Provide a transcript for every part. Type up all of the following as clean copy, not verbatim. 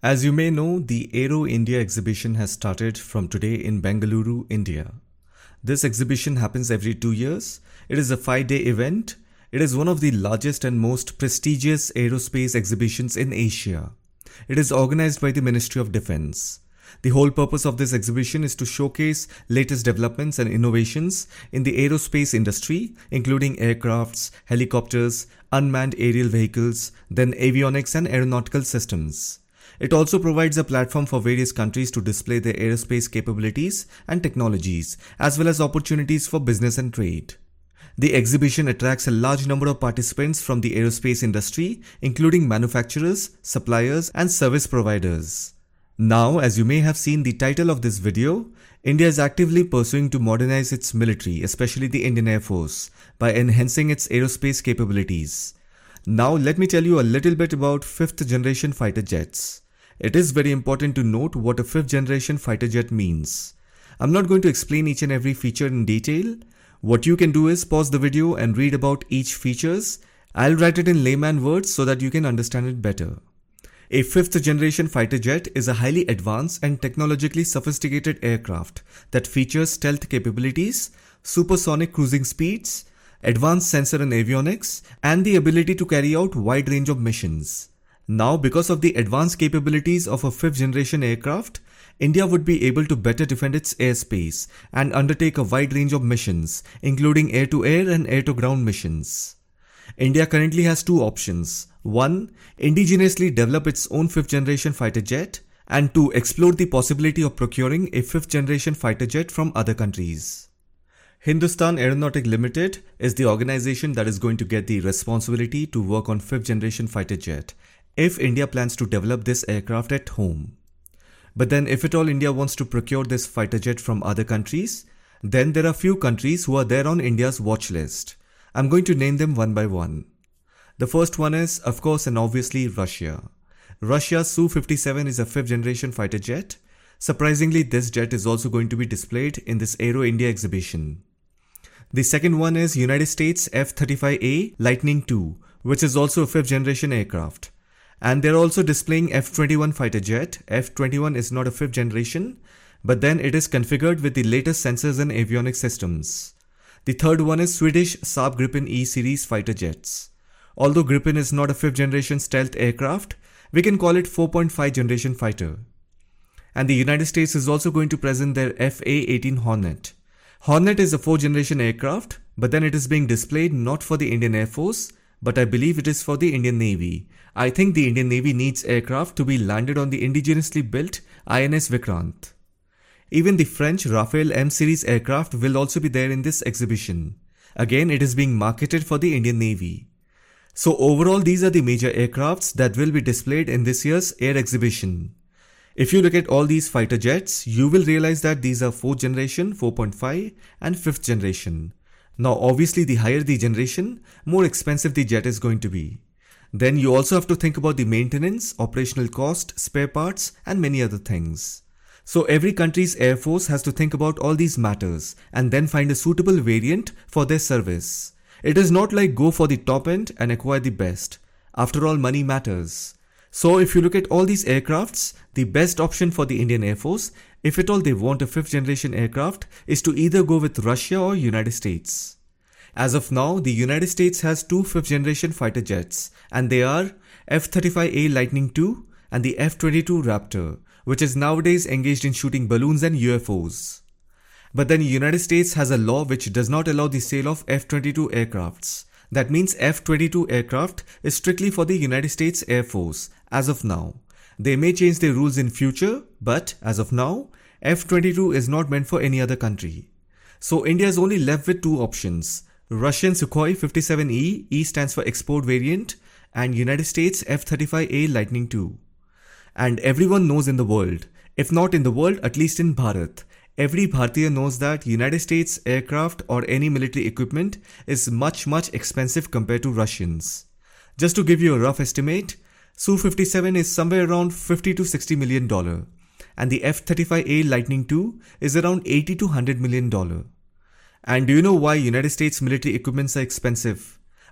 As you may know, the Aero India exhibition has started from today in Bengaluru, India. This exhibition happens every 2 years. It is a 5-day event. It is one of the largest and most prestigious aerospace exhibitions in Asia. It is organized by the Ministry of Defense. The whole purpose of this exhibition is to showcase latest developments and innovations in the aerospace industry, including aircrafts, helicopters, unmanned aerial vehicles, then avionics and aeronautical systems. It also provides a platform for various countries to display their aerospace capabilities and technologies, as well as opportunities for business and trade. The exhibition attracts a large number of participants from the aerospace industry, including manufacturers, suppliers, and service providers. Now, as you may have seen the title of this video, India is actively pursuing to modernize its military, especially the Indian Air Force, by enhancing its aerospace capabilities. Now, let me tell you a little bit about 5th generation fighter jets. It is very important to note what a 5th generation fighter jet means. I'm not going to explain each and every feature in detail. What you can do is pause the video and read about each features. I'll write it in layman words so that you can understand it better. A 5th generation fighter jet is a highly advanced and technologically sophisticated aircraft that features stealth capabilities, supersonic cruising speeds, advanced sensor and avionics, and the ability to carry out wide range of missions. Now, because of the advanced capabilities of a 5th generation aircraft, India would be able to better defend its airspace and undertake a wide range of missions, including air-to-air and air-to-ground missions. India currently has two options. 1. Indigenously develop its own 5th generation fighter jet, and 2. Explore the possibility of procuring a 5th generation fighter jet from other countries. Hindustan Aeronautic Limited is the organization that is going to get the responsibility to work on 5th generation fighter jet if India plans to develop this aircraft at home. But then if at all India wants to procure this fighter jet from other countries, then there are few countries who are there on India's watch list. I'm going to name them one by one. The first one is, of course and obviously, Russia. Russia's Su-57 is a 5th generation fighter jet. Surprisingly, this jet is also going to be displayed in this Aero India exhibition. The second one is United States F-35A Lightning II, which is also a 5th generation aircraft. And they're also displaying F-21 fighter jet. F-21 is not a 5th generation, but then it is configured with the latest sensors and avionics systems. The third one is Swedish Saab Gripen E series fighter jets. Although Gripen is not a 5th generation stealth aircraft, we can call it 4.5 generation fighter. And the United States is also going to present their FA-18 Hornet. Hornet is a 4th generation aircraft, but then it is being displayed not for the Indian Air Force, but I believe it is for the Indian Navy. I think the Indian Navy needs aircraft to be landed on the indigenously built INS Vikrant. Even the French Rafale M series aircraft will also be there in this exhibition. Again, it is being marketed for the Indian Navy. So overall, these are the major aircrafts that will be displayed in this year's air exhibition. If you look at all these fighter jets, you will realize that these are 4th generation, 4.5 and 5th generation. Now obviously the higher the generation, more expensive the jet is going to be. Then you also have to think about the maintenance, operational cost, spare parts and many other things. So every country's air force has to think about all these matters and then find a suitable variant for their service. It is not like go for the top end and acquire the best. After all, money matters. So if you look at all these aircrafts, the best option for the Indian Air Force, if at all they want a 5th generation aircraft, is to either go with Russia or United States. As of now, the United States has two 5th generation fighter jets, and they are F-35A Lightning II and the F-22 Raptor, which is nowadays engaged in shooting balloons and UFOs. But then the United States has a law which does not allow the sale of F-22 aircrafts. That means F-22 aircraft is strictly for the United States Air Force as of now. They may change their rules in future, but as of now, F-22 is not meant for any other country. So India is only left with two options. Russian Sukhoi 57E, E stands for export variant, and United States F-35A Lightning II. And everyone knows in the world, if not in the world, at least in Bharat, every Bharatiya knows that United States aircraft or any military equipment is much expensive compared to Russians. Just to give you a rough estimate, Su-57 is somewhere around $50 to $60 million, and the F-35A Lightning II is around $80 to $100 million. And do you know why United States military equipments are expensive?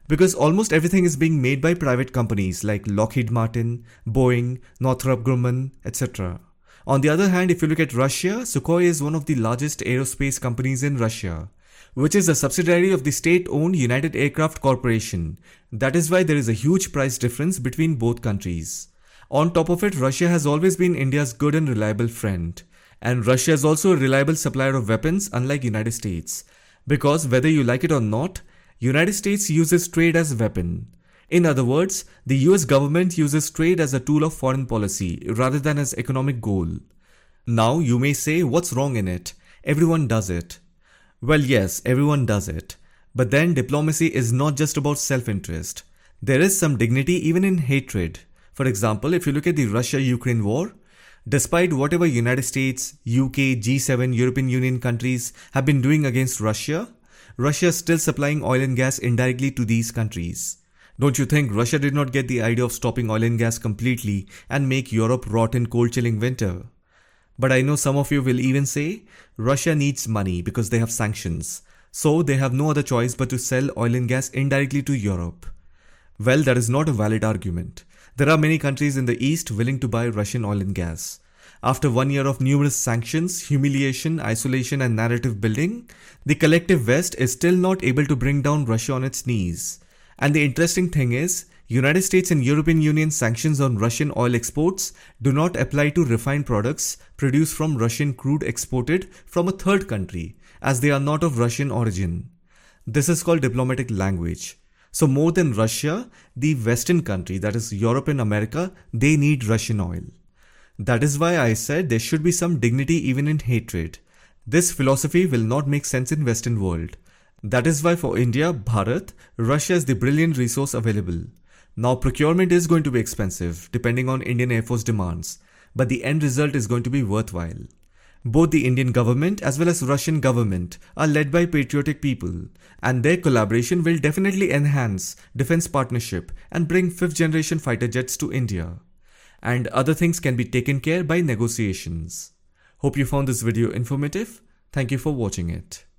Because almost everything is being made by private companies like Lockheed Martin, Boeing, Northrop Grumman, etc. On the other hand, if you look at Russia, Sukhoi is one of the largest aerospace companies in Russia, which is a subsidiary of the state-owned United Aircraft Corporation. That is why there is a huge price difference between both countries. On top of it, Russia has always been India's good and reliable friend. And Russia is also a reliable supplier of weapons, unlike United States. Because whether you like it or not, United States uses trade as a weapon. In other words, the US government uses trade as a tool of foreign policy rather than as economic goal. Now you may say, what's wrong in it? Everyone does it. Well, yes, everyone does it. But then diplomacy is not just about self-interest. There is some dignity even in hatred. For example, if you look at the Russia-Ukraine war, despite whatever United States, UK, G7, European Union countries have been doing against Russia, Russia is still supplying oil and gas indirectly to these countries. Don't you think Russia did not get the idea of stopping oil and gas completely and make Europe rot in cold chilling winter? But I know some of you will even say, Russia needs money because they have sanctions, so they have no other choice but to sell oil and gas indirectly to Europe. Well, that is not a valid argument. There are many countries in the East willing to buy Russian oil and gas. After 1 year of numerous sanctions, humiliation, isolation and narrative building, the collective West is still not able to bring down Russia on its knees. And the interesting thing is, United States and European Union sanctions on Russian oil exports do not apply to refined products produced from Russian crude exported from a third country, as they are not of Russian origin. This is called diplomatic language. So more than Russia, the Western country, that is Europe and America, they need Russian oil. That is why I said there should be some dignity even in hatred. This philosophy will not make sense in Western world. That is why for India, Bharat, Russia is the brilliant resource available. Now procurement is going to be expensive depending on Indian Air Force demands, but the end result is going to be worthwhile. Both the Indian government as well as Russian government are led by patriotic people, and their collaboration will definitely enhance defense partnership and bring 5th generation fighter jets to India. And other things can be taken care by negotiations. Hope you found this video informative. Thank you for watching it.